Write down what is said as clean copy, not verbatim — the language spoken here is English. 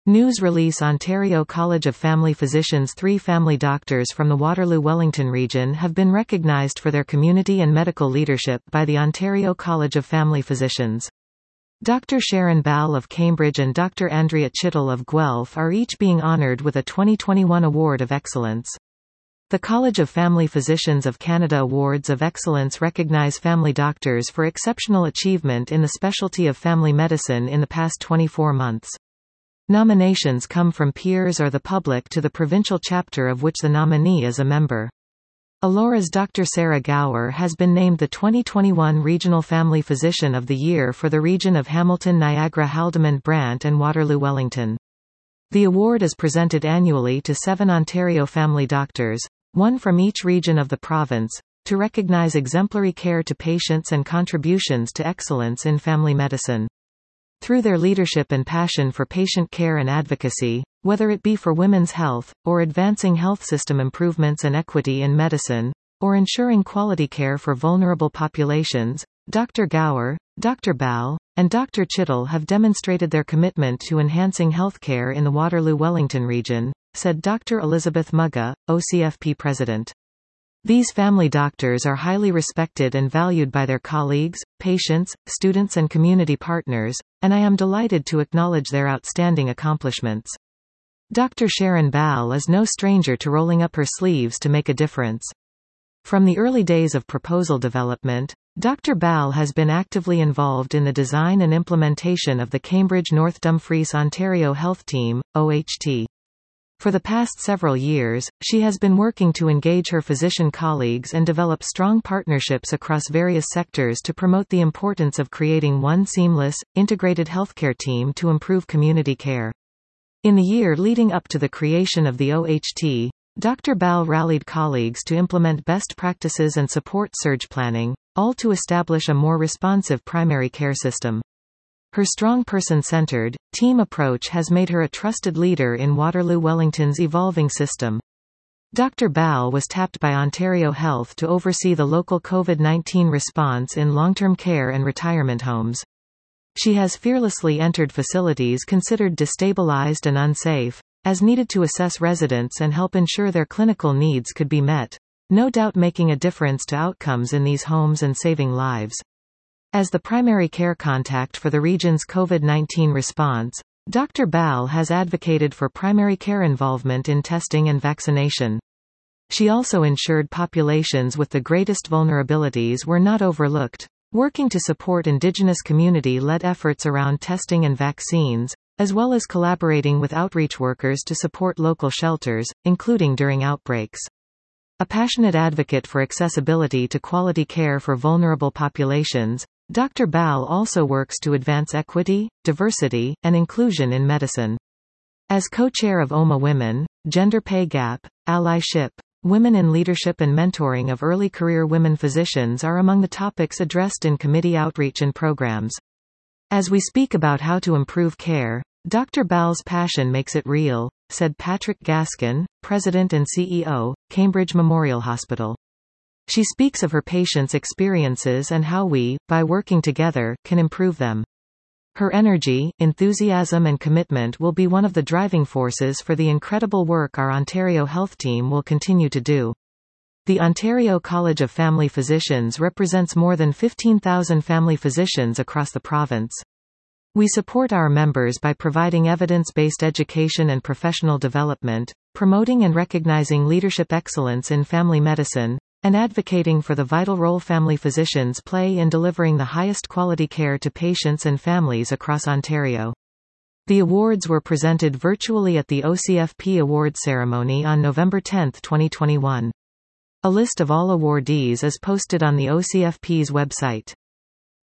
News release Ontario College of Family Physicians 3 family doctors from the Waterloo-Wellington region have been recognised for their community and medical leadership by the Ontario College of Family Physicians. Dr. Sharon Ball of Cambridge and Dr. Andrea Chittle of Guelph are each being honoured with a 2021 Award of Excellence. The College of Family Physicians of Canada Awards of Excellence recognise family doctors for exceptional achievement in the specialty of family medicine in the past 24 months. Nominations come from peers or the public to the provincial chapter of which the nominee is a member. Elora's Dr. Sarah Gower has been named the 2021 Regional Family Physician of the Year for the region of Hamilton, Niagara, Haldimand, Brant and Waterloo-Wellington. The award is presented annually to 7 Ontario family doctors, one from each region of the province, to recognise exemplary care to patients and contributions to excellence in family medicine. Through their leadership and passion for patient care and advocacy, whether it be for women's health, or advancing health system improvements and equity in medicine, or ensuring quality care for vulnerable populations, Dr. Gower, Dr. Ball, and Dr. Chittle have demonstrated their commitment to enhancing healthcare in the Waterloo-Wellington region, said Dr. Elizabeth Mugga, OCFP President. These family doctors are highly respected and valued by their colleagues, patients, students and community partners, and I am delighted to acknowledge their outstanding accomplishments. Dr. Sharon Ball is no stranger to rolling up her sleeves to make a difference. From the early days of proposal development, Dr. Ball has been actively involved in the design and implementation of the Cambridge North Dumfries Ontario Health Team, OHT. For the past several years, she has been working to engage her physician colleagues and develop strong partnerships across various sectors to promote the importance of creating one seamless, integrated healthcare team to improve community care. In the year leading up to the creation of the OHT, Dr. Ball rallied colleagues to implement best practices and support surge planning, all to establish a more responsive primary care system. Her strong person-centered, team approach has made her a trusted leader in Waterloo-Wellington's evolving system. Dr. Ball was tapped by Ontario Health to oversee the local COVID-19 response in long-term care and retirement homes. She has fearlessly entered facilities considered destabilized and unsafe, as needed to assess residents and help ensure their clinical needs could be met, no doubt making a difference to outcomes in these homes and saving lives. As the primary care contact for the region's COVID-19 response, Dr. Ball has advocated for primary care involvement in testing and vaccination. She also ensured populations with the greatest vulnerabilities were not overlooked, working to support Indigenous community-led efforts around testing and vaccines, as well as collaborating with outreach workers to support local shelters, including during outbreaks. A passionate advocate for accessibility to quality care for vulnerable populations, Dr. Ball also works to advance equity, diversity, and inclusion in medicine. As co-chair of OMA Women, Gender Pay Gap, Allyship, Women in Leadership and Mentoring of Early Career Women Physicians are among the topics addressed in committee outreach and programs. As we speak about how to improve care, Dr. Ball's passion makes it real, said Patrick Gaskin, President and CEO, Cambridge Memorial Hospital. She speaks of her patients' experiences and how we, by working together, can improve them. Her energy, enthusiasm and commitment will be one of the driving forces for the incredible work our Ontario Health Team will continue to do. The Ontario College of Family Physicians represents more than 15,000 family physicians across the province. We support our members by providing evidence-based education and professional development, promoting and recognizing leadership excellence in family medicine, and advocating for the vital role family physicians play in delivering the highest quality care to patients and families across Ontario. The awards were presented virtually at the OCFP Awards ceremony on November 10, 2021. A list of all awardees is posted on the OCFP's website.